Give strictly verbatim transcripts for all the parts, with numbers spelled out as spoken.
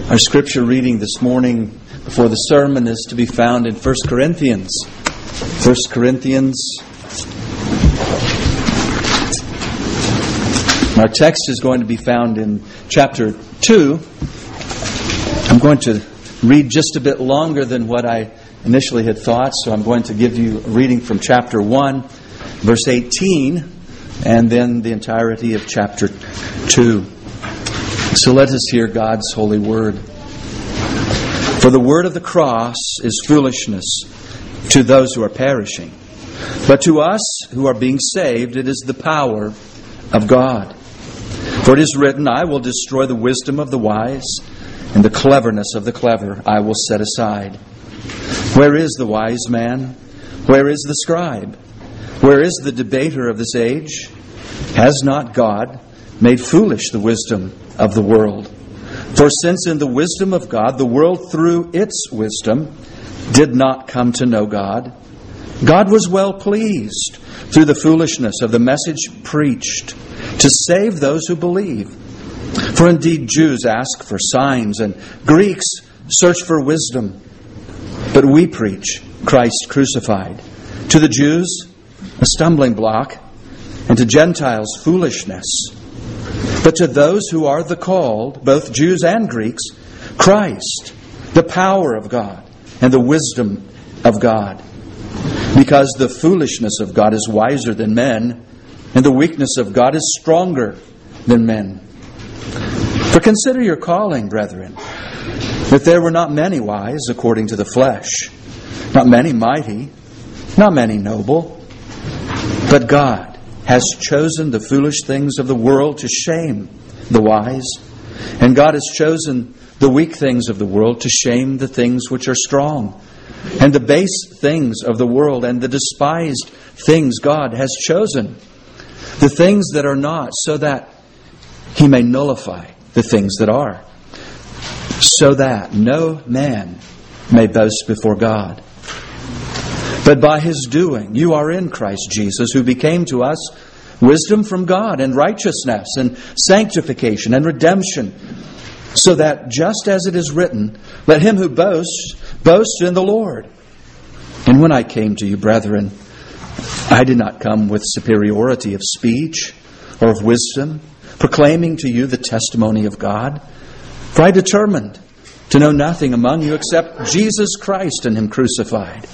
Our scripture reading this morning before the sermon is to be found in First Corinthians. First Corinthians. Our text is going to be found in chapter two. I'm going to read just a bit longer than what I initially had thought, so I'm going to give you a reading from chapter one, verse eighteen, and then the entirety of chapter two. So let us hear God's holy word. For the word of the cross is foolishness to those who are perishing, but to us who are being saved it is the power of God. For it is written, I will destroy the wisdom of the wise, and the cleverness of the clever I will set aside. Where is the wise man? Where is the scribe? Where is the debater of this age? Has not God made foolish the wisdom of the world? For since in the wisdom of God, the world through its wisdom did not come to know God, God was well pleased through the foolishness of the message preached to save those who believe. For indeed Jews ask for signs and Greeks search for wisdom. But we preach Christ crucified. To the Jews, a stumbling block, and to Gentiles, foolishness. But to those who are the called, both Jews and Greeks, Christ, the power of God and the wisdom of God. Because the foolishness of God is wiser than men, and the weakness of God is stronger than men. For consider your calling, brethren, that there were not many wise according to the flesh, not many mighty, not many noble, but God has chosen the foolish things of the world to shame the wise, and God has chosen the weak things of the world to shame the things which are strong, and the base things of the world and the despised things God has chosen, the things that are not, so that He may nullify the things that are, so that no man may boast before God. But by His doing, you are in Christ Jesus, who became to us wisdom from God and righteousness and sanctification and redemption, so that just as it is written, let him who boasts, boast in the Lord. And when I came to you, brethren, I did not come with superiority of speech or of wisdom, proclaiming to you the testimony of God. For I determined to know nothing among you except Jesus Christ and Him crucified.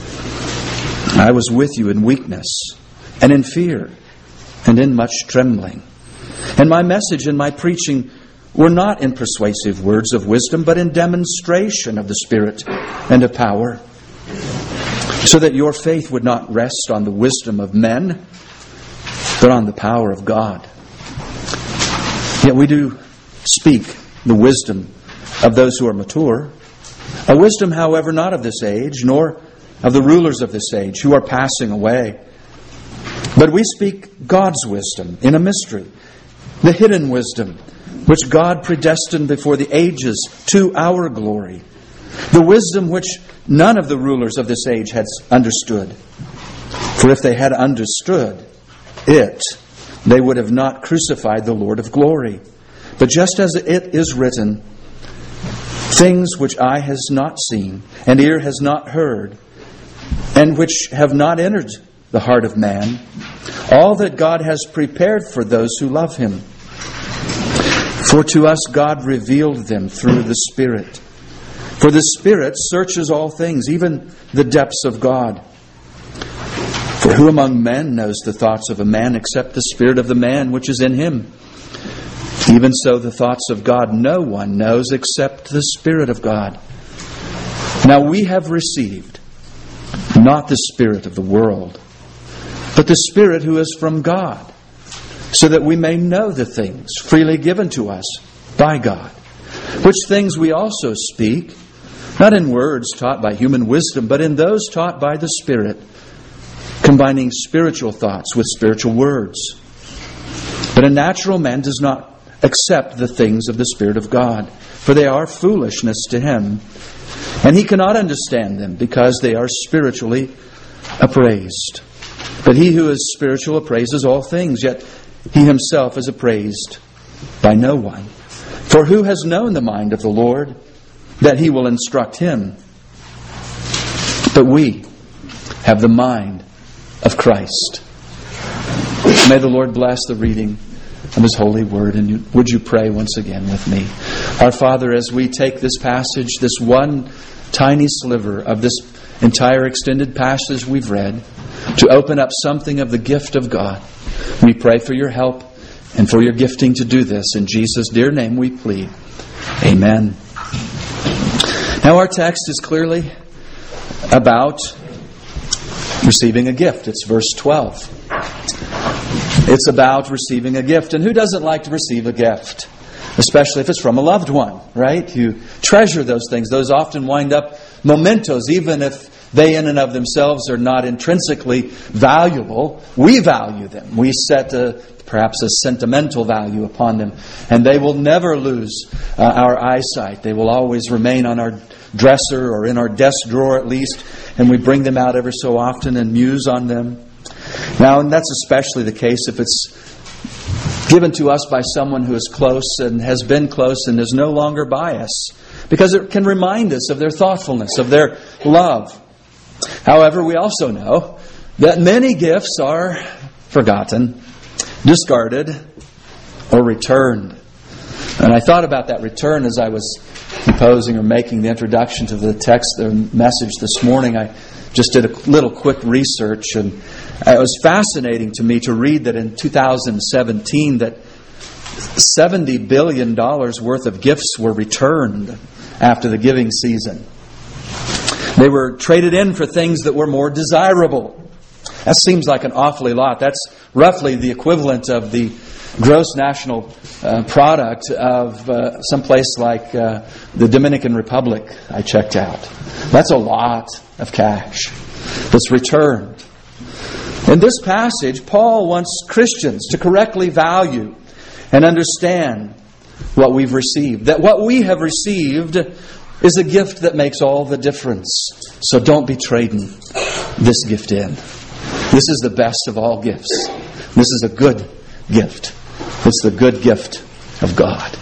I was with you in weakness and in fear and in much trembling. And my message and my preaching were not in persuasive words of wisdom, but in demonstration of the Spirit and of power, so that your faith would not rest on the wisdom of men, but on the power of God. Yet we do speak the wisdom of those who are mature, a wisdom, however, not of this age, nor of the rulers of this age who are passing away. But we speak God's wisdom in a mystery, the hidden wisdom which God predestined before the ages to our glory, the wisdom which none of the rulers of this age had understood. For if they had understood it, they would have not crucified the Lord of glory. But just as it is written, things which eye has not seen and ear has not heard, and which have not entered the heart of man, all that God has prepared for those who love Him. For to us God revealed them through the Spirit. For the Spirit searches all things, even the depths of God. For who among men knows the thoughts of a man except the spirit of the man which is in him? Even so the thoughts of God no one knows except the Spirit of God. Now we have received not the spirit of the world, but the Spirit who is from God, so that we may know the things freely given to us by God, which things we also speak, not in words taught by human wisdom, but in those taught by the Spirit, combining spiritual thoughts with spiritual words. But a natural man does not accept the things of the Spirit of God, for they are foolishness to him, and he cannot understand them, because they are spiritually appraised. But he who is spiritual appraises all things, yet he himself is appraised by no one. For who has known the mind of the Lord, that He will instruct him? But we have the mind of Christ. May the Lord bless the reading of His holy word. And you, would you pray once again with me? Our Father, as we take this passage, this one tiny sliver of this entire extended passage we've read, to open up something of the gift of God, we pray for your help and for your gifting to do this. In Jesus' dear name we plead. Amen. Now our text is clearly about receiving a gift. It's verse twelve. It's about receiving a gift. And who doesn't like to receive a gift? Especially if it's from a loved one, right? You treasure those things. Those often wind up mementos, even if they in and of themselves are not intrinsically valuable. We value them. We set a, perhaps a sentimental value upon them. And they will never lose uh, our eyesight. They will always remain on our dresser or in our desk drawer at least. And we bring them out ever so often and muse on them. Now, and that's especially the case if it's given to us by someone who is close and has been close and is no longer by us. Because it can remind us of their thoughtfulness, of their love. However, we also know that many gifts are forgotten, discarded, or returned. And I thought about that return as I was composing or making the introduction to the text, the message this morning. I just did a little quick research, and it was fascinating to me to read that in two thousand seventeen that seventy billion dollars worth of gifts were returned after the giving season. They were traded in for things that were more desirable. That seems like an awfully lot. That's roughly the equivalent of the gross national uh, product of uh, some place like uh, the Dominican Republic I checked out. That's a lot of cash that's returned. In this passage, Paul wants Christians to correctly value and understand what we've received. That what we have received is a gift that makes all the difference. So don't be trading this gift in. This is the best of all gifts. This is a good gift. It's the good gift of God.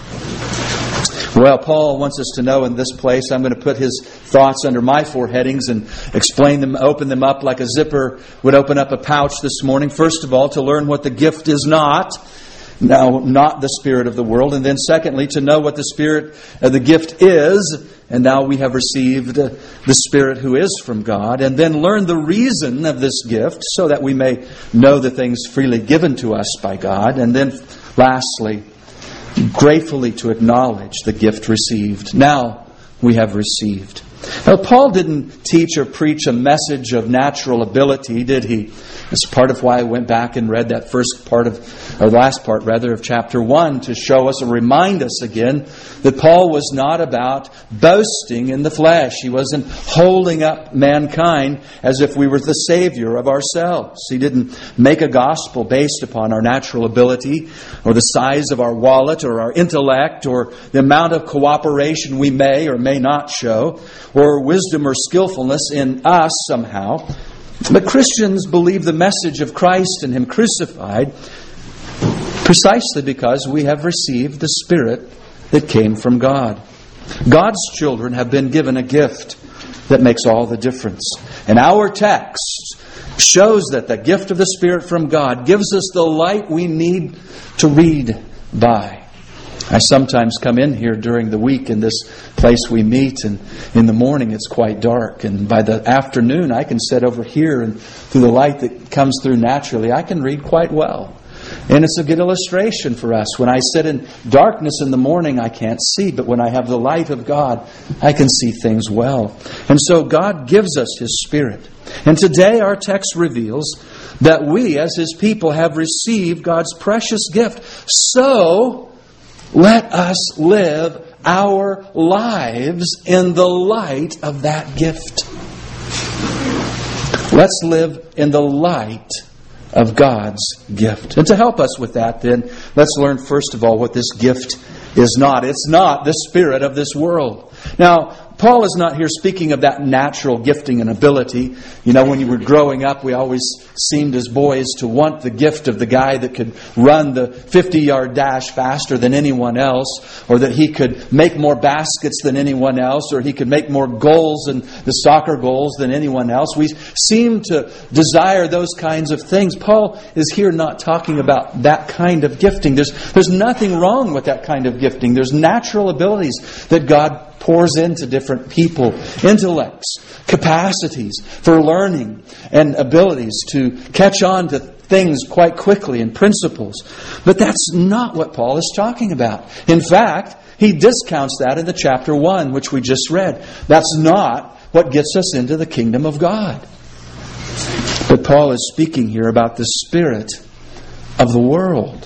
Well, Paul wants us to know in this place, I'm going to put his thoughts under my four headings and explain them, open them up like a zipper would open up a pouch this morning. First of all, to learn what the gift is not. Now, not the spirit of the world. And then secondly, to know what the spirit of the gift is. And now we have received the Spirit who is from God. And then learn the reason of this gift so that we may know the things freely given to us by God. And then lastly, gratefully to acknowledge the gift received. Now we have received. Now, Paul didn't teach or preach a message of natural ability, did he? That's part of why I went back and read that first part of, or last part rather, of chapter one to show us or remind us again that Paul was not about boasting in the flesh. He wasn't holding up mankind as if we were the Savior of ourselves. He didn't make a gospel based upon our natural ability or the size of our wallet or our intellect or the amount of cooperation we may or may not show or wisdom or skillfulness in us somehow. But Christians believe the message of Christ and Him crucified precisely because we have received the Spirit that came from God. God's children have been given a gift that makes all the difference. And our text shows that the gift of the Spirit from God gives us the light we need to read by. I sometimes come in here during the week in this place we meet, and in the morning it's quite dark. And by the afternoon I can sit over here, and through the light that comes through naturally, I can read quite well. And it's a good illustration for us. When I sit in darkness in the morning, I can't see. But when I have the light of God, I can see things well. And so God gives us His Spirit. And today our text reveals that we as His people have received God's precious gift. So let us live our lives in the light of that gift. Let's live in the light of God's gift. And to help us with that, then, let's learn first of all what this gift is not. It's not the spirit of this world. Now, Paul is not here speaking of that natural gifting and ability. You know, when you were growing up, we always seemed as boys to want the gift of the guy that could run the fifty-yard dash faster than anyone else, or that he could make more baskets than anyone else, or he could make more goals in the soccer goals than anyone else. We seem to desire those kinds of things. Paul is here not talking about that kind of gifting. There's, there's nothing wrong with that kind of gifting. There's natural abilities that God pours into different people, intellects, capacities for learning, and abilities to catch on to things quite quickly and principles. But that's not what Paul is talking about. In fact, he discounts that in the chapter one, which we just read. That's not what gets us into the kingdom of God. But Paul is speaking here about the spirit of the world.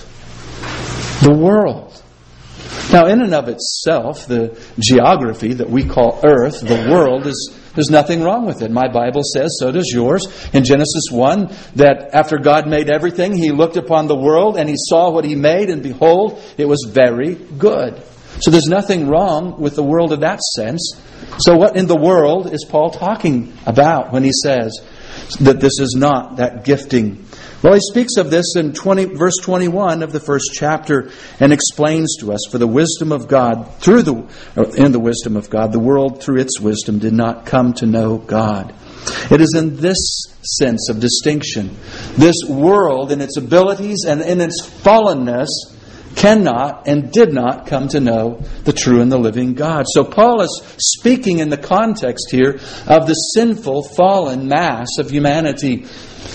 The world. Now, in and of itself, the geography that we call Earth, the world, is there's nothing wrong with it. My Bible says, so does yours, in Genesis one, that after God made everything, He looked upon the world and He saw what He made, and behold, it was very good. So there's nothing wrong with the world in that sense. So what in the world is Paul talking about when he says that this is not that gifting? Well, he speaks of this in twenty, verse twenty-one of the first chapter, and explains to us, for the wisdom of God, through the in the wisdom of God, the world through its wisdom did not come to know God. It is in this sense of distinction. This world, in its abilities and in its fallenness, cannot and did not come to know the true and the living God. So Paul is speaking in the context here of the sinful, fallen mass of humanity.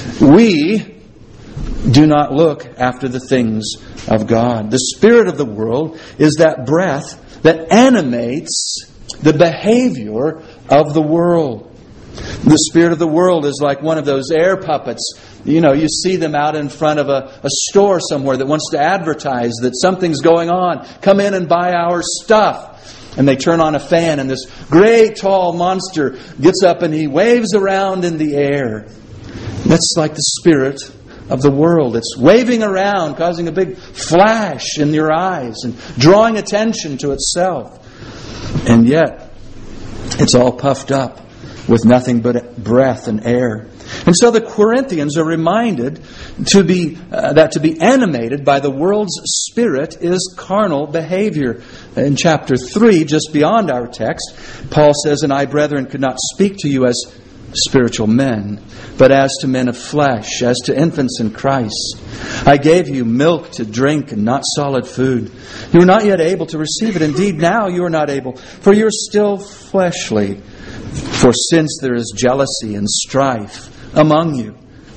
We do not look after the things of God. The spirit of the world is that breath that animates the behavior of the world. The spirit of the world is like one of those air puppets. You know, you see them out in front of a, a store somewhere that wants to advertise that something's going on. Come in and buy our stuff. And they turn on a fan, and this great tall monster gets up and he waves around in the air. That's like the spirit of the world. It's waving around, causing a big flash in your eyes and drawing attention to itself. And yet, it's all puffed up with nothing but breath and air. And so the Corinthians are reminded to be uh, that to be animated by the world's spirit is carnal behavior. In chapter three, just beyond our text, Paul says, "And I, brethren, could not speak to you as spiritual men, but as to men of flesh, as to infants in Christ. I gave you milk to drink and not solid food. You are not yet able to receive it. Indeed, now you are not able, for you are still fleshly. For since there is jealousy and strife among you,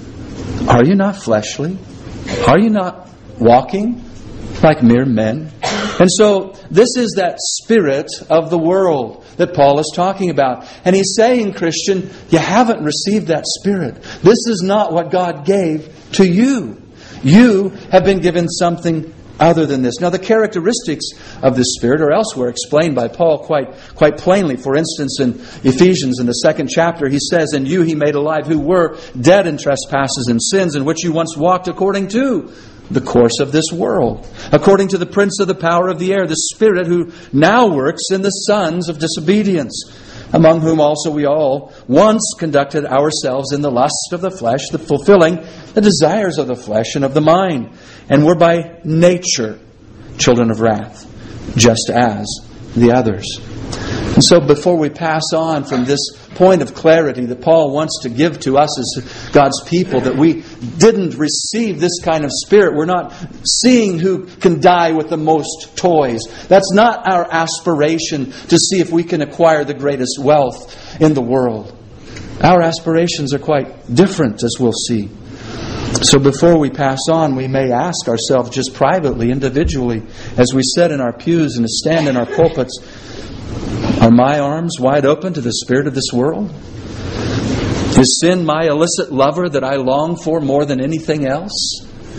are you not fleshly? Are you not walking like mere men?" And so this is that spirit of the world that Paul is talking about. And he's saying, Christian, you haven't received that spirit. This is not what God gave to you. You have been given something other than this. Now, the characteristics of this spirit are elsewhere explained by Paul quite, quite plainly. For instance, in Ephesians, in the second chapter, he says, "And you he made alive who were dead in trespasses and sins, in which you once walked according to the course of this world, according to the prince of the power of the air, the spirit who now works in the sons of disobedience, among whom also we all once conducted ourselves in the lust of the flesh, the fulfilling the desires of the flesh and of the mind, and were by nature children of wrath, just as the others." And so before we pass on from this point of clarity that Paul wants to give to us as God's people, that we didn't receive this kind of spirit. We're not seeing who can die with the most toys. That's not our aspiration to see if we can acquire the greatest wealth in the world. Our aspirations are quite different, as we'll see. So before we pass on, we may ask ourselves just privately, individually, as we sit in our pews and stand in our pulpits, are my arms wide open to the spirit of this world? Is sin my illicit lover that I long for more than anything else?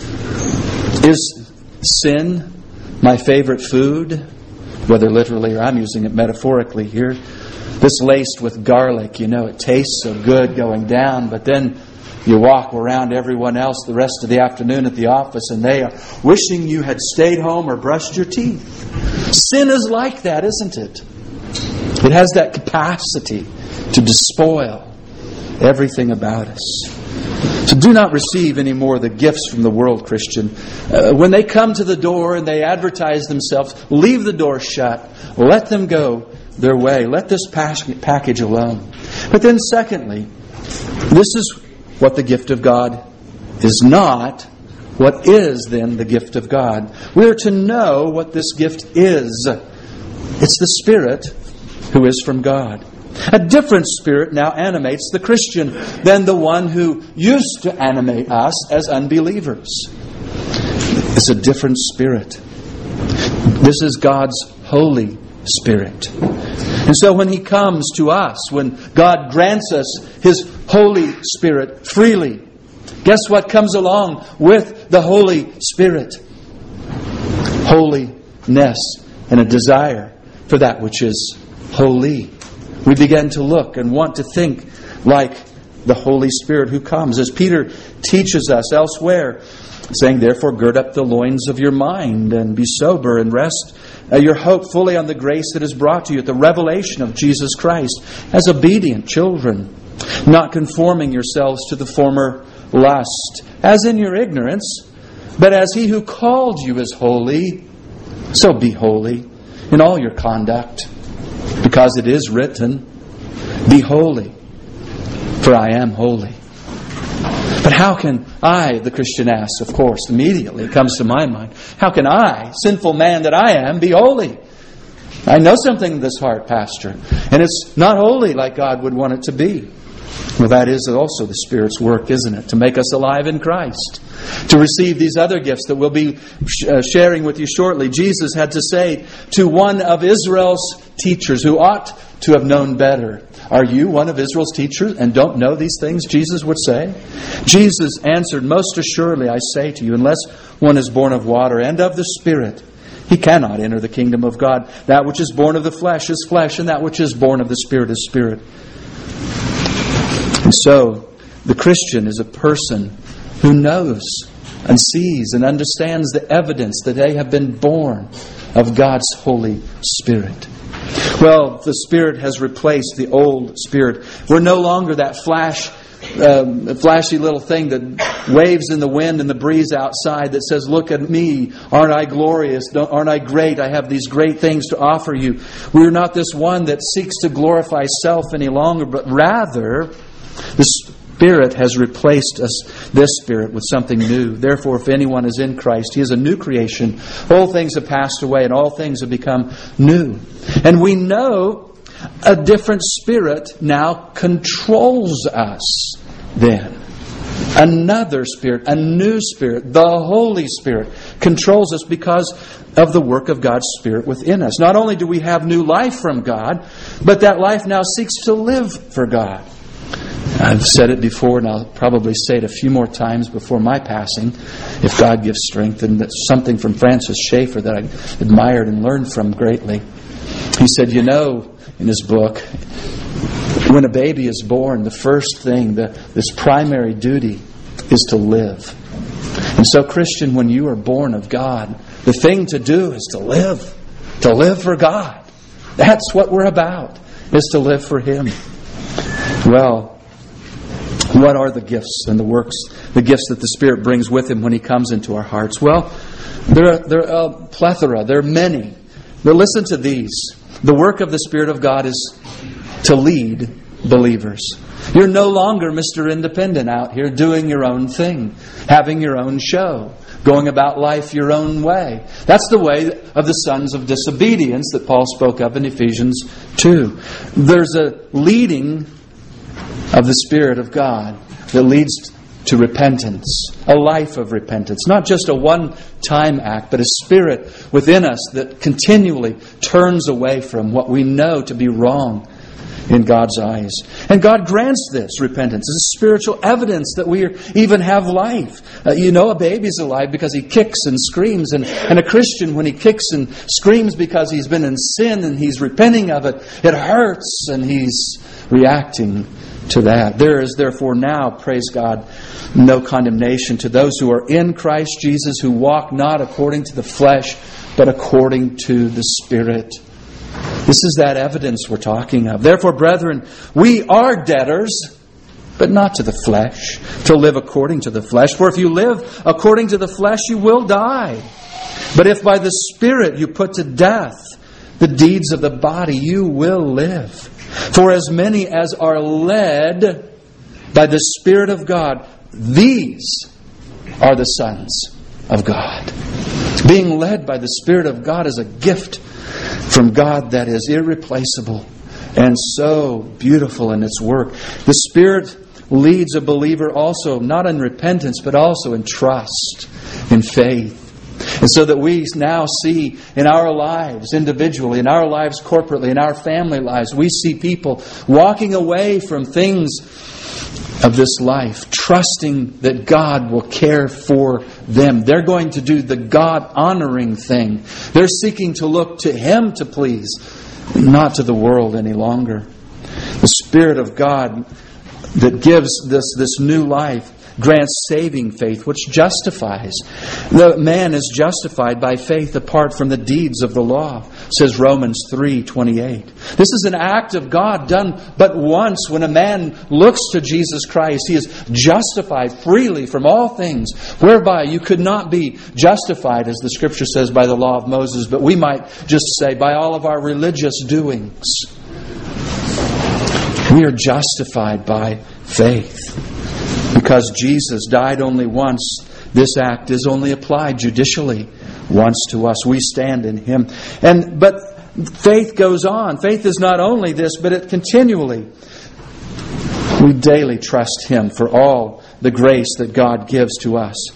Is sin my favorite food? Whether literally or I'm using it metaphorically here. This laced with garlic, you know, it tastes so good going down, but then you walk around everyone else the rest of the afternoon at the office and they are wishing you had stayed home or brushed your teeth. Sin is like that, isn't it? It has that capacity to despoil everything about us. So do not receive any more of the gifts from the world, Christian. Uh, when they come to the door and they advertise themselves, leave the door shut. Let them go their way. Let this package alone. But then secondly, this is what the gift of God is not. What is then the gift of God? We are to know what this gift is. It's the Spirit who is from God. A different spirit now animates the Christian than the one who used to animate us as unbelievers. It's a different spirit. This is God's Holy Spirit. And so when He comes to us, when God grants us His Holy Spirit freely, guess what comes along with the Holy Spirit? Holiness and a desire for that which is holy. We begin to look and want to think like the Holy Spirit who comes. As Peter teaches us elsewhere, saying, therefore gird up the loins of your mind and be sober and rest uh, your hope fully on the grace that is brought to you at the revelation of Jesus Christ, as obedient children, not conforming yourselves to the former lust, as in your ignorance, but as He who called you is holy, so be holy in all your conduct. Because it is written, be holy, for I am holy. But how can I, the Christian asks, of course, immediately it comes to my mind, how can I, sinful man that I am, be holy? I know something in this heart, Pastor, and it's not holy like God would want it to be. Well, that is also the Spirit's work, isn't it? To make us alive in Christ. To receive these other gifts that we'll be sharing with you shortly. Jesus had to say to one of Israel's teachers who ought to have known better, are you one of Israel's teachers and don't know these things? Jesus would say. Jesus answered, most assuredly I say to you, unless one is born of water and of the Spirit, he cannot enter the kingdom of God. That which is born of the flesh is flesh, and that which is born of the Spirit is spirit. And so, the Christian is a person who knows and sees and understands the evidence that they have been born of God's Holy Spirit. Well, the Spirit has replaced the old spirit. We're no longer that flash, um, flashy little thing that waves in the wind and the breeze outside that says, look at me, aren't I glorious, Don't, aren't I great, I have these great things to offer you. We're not this one that seeks to glorify self any longer, but rather the Spirit has replaced us, this Spirit, with something new. Therefore, if anyone is in Christ, he is a new creation. All things have passed away and all things have become new. And we know a different Spirit now controls us then. Another Spirit, a new Spirit, the Holy Spirit, controls us because of the work of God's Spirit within us. Not only do we have new life from God, but that life now seeks to live for God. I've said it before, and I'll probably say it a few more times before my passing, if God gives strength. And that's something from Francis Schaeffer that I admired and learned from greatly. He said, you know, in his book, when a baby is born, the first thing, the, this primary duty is to live. And so, Christian, when you are born of God, the thing to do is to live. To live for God. That's what we're about, is to live for Him. Well, what are the gifts and the works, the gifts that the Spirit brings with Him when He comes into our hearts? Well, there are, there are a plethora. There are many. But listen to these. The work of the Spirit of God is to lead believers. You're no longer Mister Independent out here doing your own thing, having your own show, going about life your own way. That's the way of the sons of disobedience that Paul spoke of in Ephesians two. There's a leading of the Spirit of God that leads to repentance, a life of repentance. Not just a one-time act, but a spirit within us that continually turns away from what we know to be wrong in God's eyes. And God grants this repentance. It's a spiritual evidence that we even have life. Uh, you know a baby's alive because he kicks and screams. And, and a Christian, when he kicks and screams because he's been in sin and he's repenting of it, it hurts and he's reacting to that. There is therefore now, praise God, no condemnation to those who are in Christ Jesus, who walk not according to the flesh, but according to the Spirit. This is that evidence we're talking of. Therefore, brethren, we are debtors, but not to the flesh, to live according to the flesh. For if you live according to the flesh, you will die. But if by the Spirit you put to death the deeds of the body, you will live. For as many as are led by the Spirit of God, these are the sons of God. Being led by the Spirit of God is a gift from God that is irreplaceable and so beautiful in its work. The Spirit leads a believer also, not in repentance, but also in trust, in faith. And so that we now see in our lives individually, in our lives corporately, in our family lives, we see people walking away from things of this life, trusting that God will care for them. They're going to do the God-honoring thing. They're seeking to look to Him to please, not to the world any longer. The Spirit of God that gives this, this new life grants saving faith, which justifies. The man is justified by faith apart from the deeds of the law, says Romans three twenty-eight. This is an act of God done but once. When a man looks to Jesus Christ, he is justified freely from all things, whereby you could not be justified, as the Scripture says, by the law of Moses, but we might just say by all of our religious doings. We are justified by faith. Because Jesus died only once, this act is only applied judicially once to us. We stand in Him. And but faith goes on. Faith is not only this, but it continually. We daily trust Him for all the grace that God gives to us.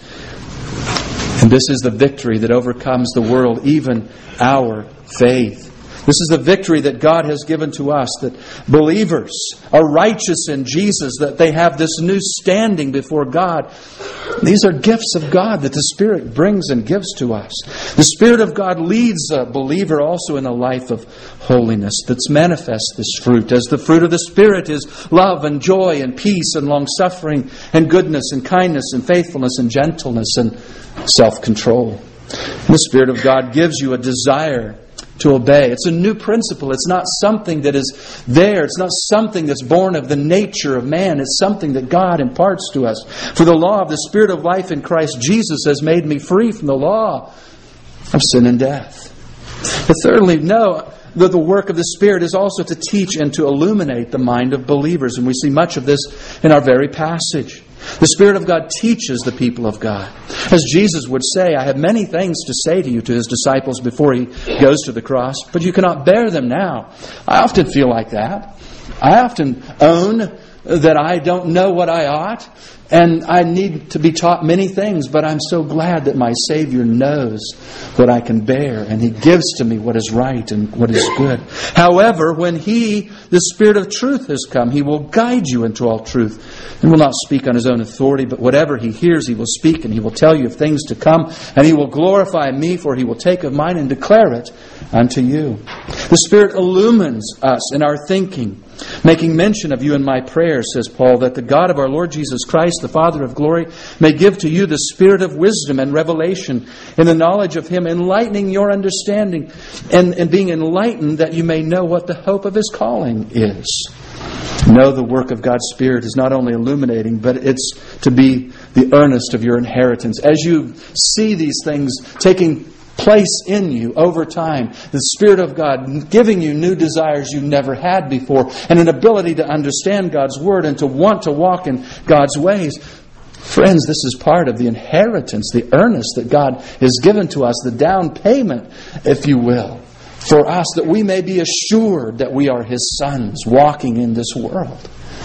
And this is the victory that overcomes the world, even our faith. This is the victory that God has given to us, that believers are righteous in Jesus, that they have this new standing before God. These are gifts of God that the Spirit brings and gives to us. The Spirit of God leads a believer also in a life of holiness that's manifest this fruit, as the fruit of the Spirit is love and joy and peace and long-suffering and goodness and kindness and faithfulness and gentleness and self-control. And the Spirit of God gives you a desire to obey. It's a new principle. It's not something that is there. It's not something that's born of the nature of man. It's something that God imparts to us. For the law of the Spirit of life in Christ Jesus has made me free from the law of sin and death. But thirdly, know that the work of the Spirit is also to teach and to illuminate the mind of believers. And we see much of this in our very passage. The Spirit of God teaches the people of God. As Jesus would say, I have many things to say to you, to His disciples before He goes to the cross, but you cannot bear them now. I often feel like that. I often own that I don't know what I ought, and I need to be taught many things, but I'm so glad that my Savior knows what I can bear, and He gives to me what is right and what is good. However, when He, the Spirit of truth, has come, He will guide you into all truth, and will not speak on His own authority, but whatever He hears, He will speak, and He will tell you of things to come, and He will glorify me, for He will take of mine and declare it unto you. The Spirit illumines us in our thinking, making mention of you in my prayer, says Paul, that the God of our Lord Jesus Christ, the Father of glory, may give to you the spirit of wisdom and revelation in the knowledge of Him, enlightening your understanding, and, and being enlightened that you may know what the hope of His calling is. Know the work of God's Spirit is not only illuminating, but it's to be the earnest of your inheritance. As you see these things taking place in you over time, the Spirit of God giving you new desires you never had before, and an ability to understand God's Word and to want to walk in God's ways. Friends, this is part of the inheritance, the earnest that God has given to us, the down payment, if you will, for us, that we may be assured that we are His sons walking in this world.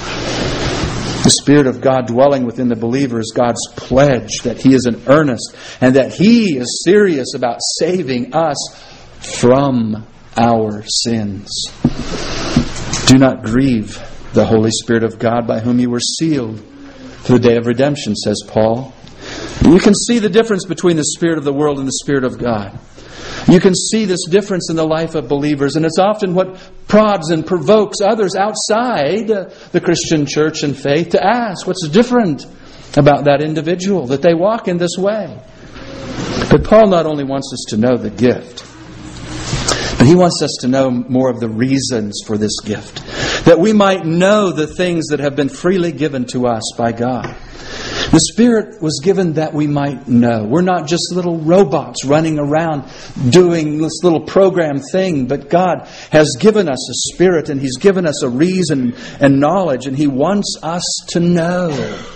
The Spirit of God dwelling within the believer is God's pledge that He is in earnest and that He is serious about saving us from our sins. Do not grieve the Holy Spirit of God, by whom you were sealed for the day of redemption, says Paul. You can see the difference between the spirit of the world and the Spirit of God. You can see this difference in the life of believers, and it's often what prods and provokes others outside the Christian church and faith to ask what's different about that individual, that they walk in this way. But Paul not only wants us to know the gift, But He wants us to know more of the reasons for this gift, that we might know the things that have been freely given to us by God. The Spirit was given that we might know. We're not just little robots running around doing this little program thing, but God has given us a Spirit, and He's given us a reason and knowledge, and He wants us to know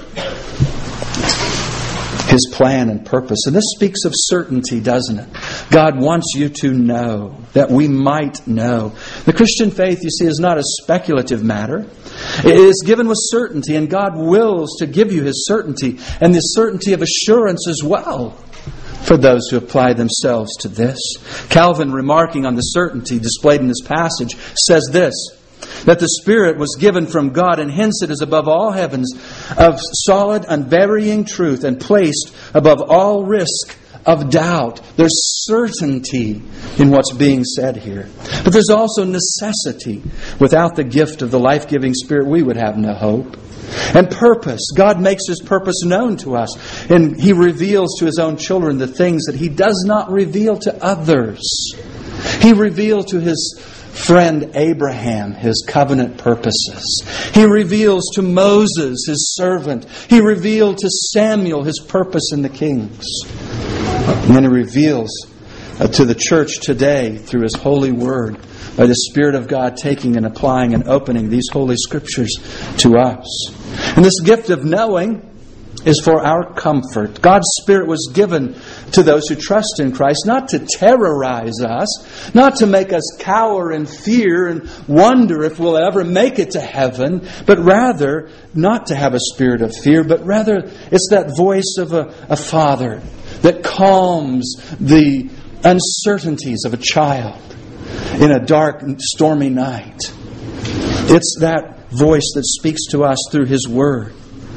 His plan and purpose. And this speaks of certainty, doesn't it? God wants you to know, that we might know. The Christian faith, you see, is not a speculative matter. It is given with certainty, and God wills to give you His certainty, and the certainty of assurance as well, for those who apply themselves to this. Calvin, remarking on the certainty displayed in this passage, says this, that the Spirit was given from God, and hence it is above all heavens, of solid, unvarying truth, and placed above all risk of doubt. There's certainty in what's being said here. But there's also necessity. Without the gift of the life-giving Spirit, we would have no hope. And purpose. God makes His purpose known to us, and He reveals to His own children the things that He does not reveal to others. He revealed to His friend Abraham His covenant purposes. He reveals to Moses, His servant. He revealed to Samuel His purpose in the kings. And then He reveals uh, to the church today through His holy word, by the Spirit of God taking and applying and opening these holy scriptures to us. And this gift of knowing is for our comfort. God's Spirit was given to those who trust in Christ, not to terrorize us, not to make us cower in fear and wonder if we'll ever make it to heaven, but rather not to have a spirit of fear, but rather it's that voice of a, a father that calms the uncertainties of a child in a dark and stormy night. It's that voice that speaks to us through His Word.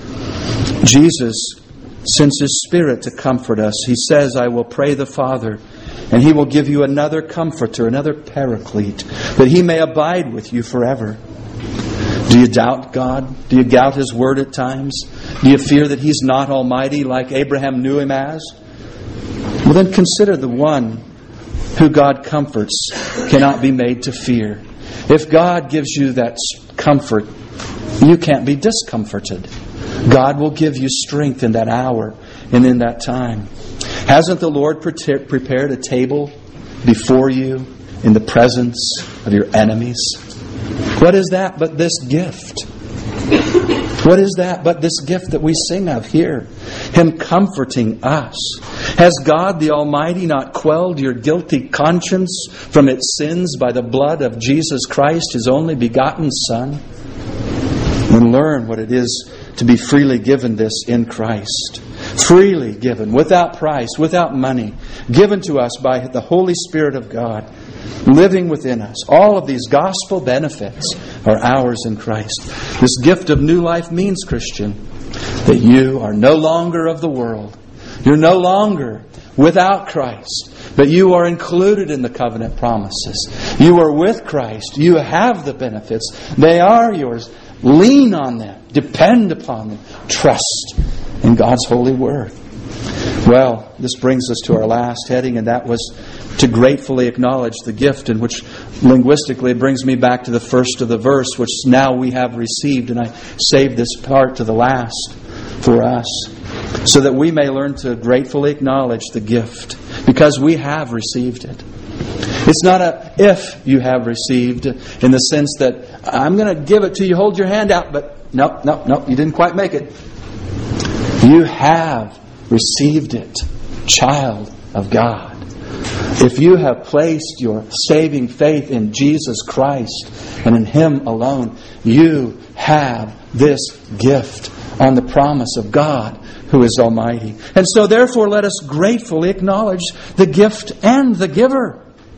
Jesus sends His Spirit to comfort us. He says, I will pray the Father, and He will give you another comforter, another paraclete, that He may abide with you forever. Do you doubt God? Do you doubt His Word at times? Do you fear that He's not almighty like Abraham knew Him as? Well, then consider the one who God comforts cannot be made to fear. If God gives you that comfort, you can't be discomforted. God will give you strength in that hour and in that time. Hasn't the Lord prepared a table before you in the presence of your enemies? What is that but this gift? What is that but this gift that we sing of here? Him comforting us. Has God the Almighty not quelled your guilty conscience from its sins by the blood of Jesus Christ, His only begotten Son? And learn what it is to be freely given this in Christ. Freely given, without price, without money, given to us by the Holy Spirit of God, living within us. All of these gospel benefits are ours in Christ. This gift of new life means, Christian, that you are no longer of the world. You're no longer without Christ, but you are included in the covenant promises. You are with Christ. You have the benefits. They are yours. Lean on them. Depend upon them. Trust in God's holy word. Well, this brings us to our last heading, and that was to gratefully acknowledge the gift, in which linguistically it brings me back to the first of the verse, which now we have received, and I saved this part to the last for us, so that we may learn to gratefully acknowledge the gift, because we have received it. It's not a if you have received, in the sense that I'm going to give it to you, hold your hand out, but no, no, no, you didn't quite make it. You have received it, child of God. If you have placed your saving faith in Jesus Christ and in Him alone, you have this gift on the promise of God who is Almighty. And so therefore let us gratefully acknowledge the gift and the giver.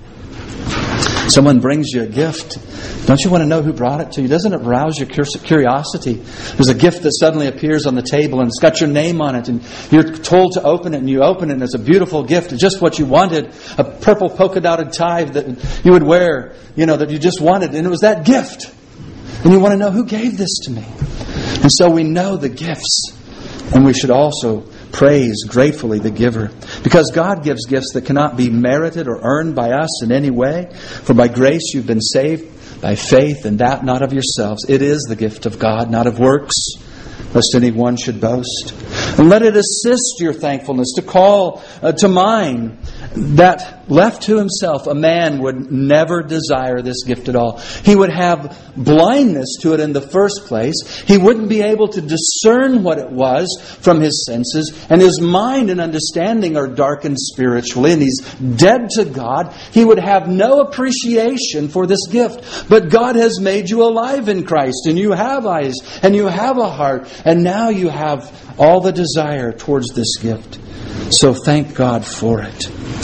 Someone brings you a gift. Don't you want to know who brought it to you? Doesn't it rouse your curiosity? There's a gift that suddenly appears on the table and it's got your name on it, and you're told to open it, and you open it and it's a beautiful gift. It's just what you wanted. A purple polka dotted tie that you would wear, you know, that you just wanted. And it was that gift. And you want to know, who gave this to me? And so we know the gifts. And we should also praise gratefully the giver. Because God gives gifts that cannot be merited or earned by us in any way. For by grace you've been saved by faith, and that not of yourselves. It is the gift of God, not of works, lest anyone should boast. And let it assist your thankfulness to call uh, to mind that left to himself, a man would never desire this gift at all. He would have blindness to it in the first place. He wouldn't be able to discern what it was from his senses. And his mind and understanding are darkened spiritually. And he's dead to God. He would have no appreciation for this gift. But God has made you alive in Christ. And you have eyes. And you have a heart. And now you have all the desire towards this gift. So thank God for it.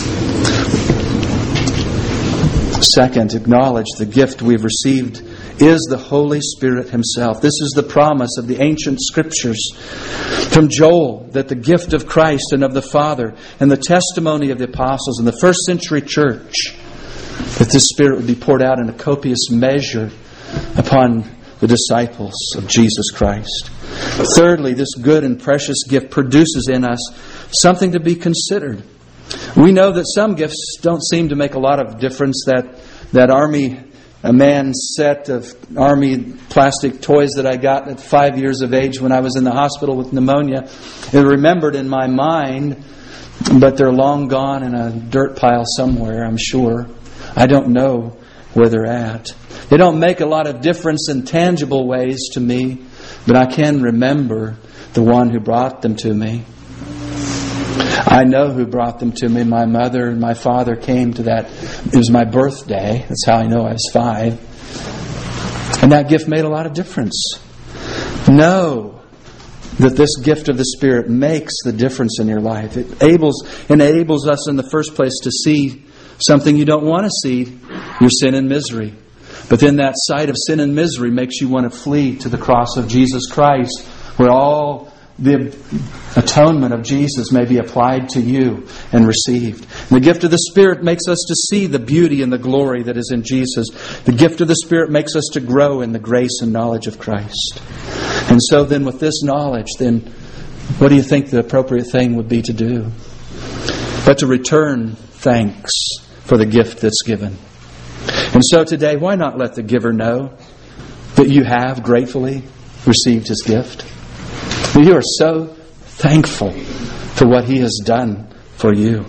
Second, acknowledge the gift we've received is the Holy Spirit Himself. This is the promise of the ancient Scriptures from Joel, that the gift of Christ and of the Father and the testimony of the apostles in the first century church, that this Spirit would be poured out in a copious measure upon the disciples of Jesus Christ. Thirdly, this good and precious gift produces in us something to be considered. We know that some gifts don't seem to make a lot of difference. That that army, a man's set of army plastic toys that I got at five years of age when I was in the hospital with pneumonia, they're remembered in my mind, but they're long gone in a dirt pile somewhere, I'm sure. I don't know where they're at. They don't make a lot of difference in tangible ways to me, but I can remember the one who brought them to me. I know who brought them to me. My mother and my father came to that. It was my birthday. That's how I know I was five. And that gift made a lot of difference. Know that this gift of the Spirit makes the difference in your life. It enables, enables us in the first place to see something you don't want to see, your sin and misery. But then that sight of sin and misery makes you want to flee to the cross of Jesus Christ, where all the atonement of Jesus may be applied to you and received. And the gift of the Spirit makes us to see the beauty and the glory that is in Jesus. The gift of the Spirit makes us to grow in the grace and knowledge of Christ. And so then with this knowledge, then what do you think the appropriate thing would be to do? But to return thanks for the gift that's given. And so today, why not let the giver know that you have gratefully received his gift? You are so thankful for what He has done for you.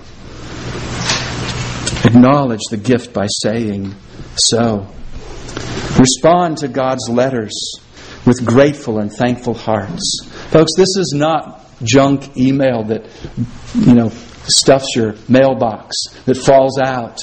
Acknowledge the gift by saying so. Respond to God's letters with grateful and thankful hearts. Folks, this is not junk email that, you know, stuffs your mailbox, that falls out.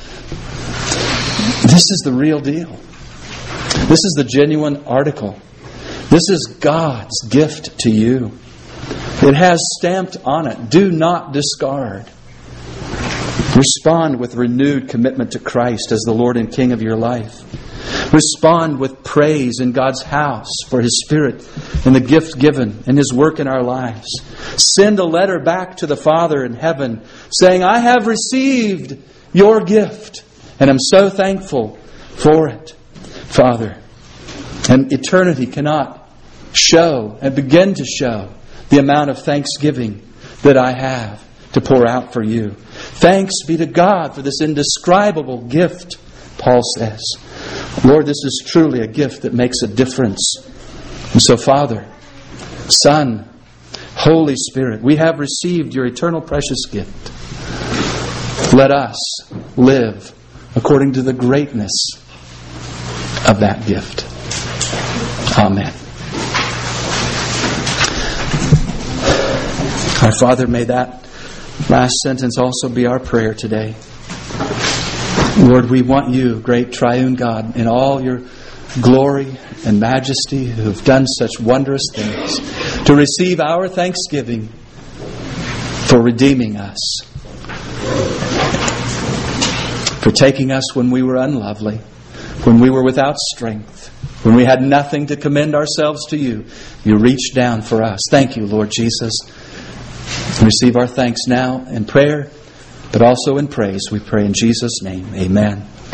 This is the real deal. This is the genuine article. This is God's gift to you. It has stamped on it, do not discard. Respond with renewed commitment to Christ as the Lord and King of your life. Respond with praise in God's house for His Spirit and the gift given and His work in our lives. Send a letter back to the Father in heaven saying, I have received your gift and I'm so thankful for it, Father. And eternity cannot show and begin to show the amount of thanksgiving that I have to pour out for you. Thanks be to God for this indescribable gift, Paul says. Lord, this is truly a gift that makes a difference. And so, Father, Son, Holy Spirit, we have received your eternal precious gift. Let us live according to the greatness of that gift. Amen. Our Father, may that last sentence also be our prayer today. Lord, we want you, great triune God, in all your glory and majesty, who have done such wondrous things, to receive our thanksgiving for redeeming us, for taking us when we were unlovely, when we were without strength, when we had nothing to commend ourselves to you. You reached down for us. Thank you, Lord Jesus. Receive our thanks now in prayer, but also in praise. We pray in Jesus' name. Amen.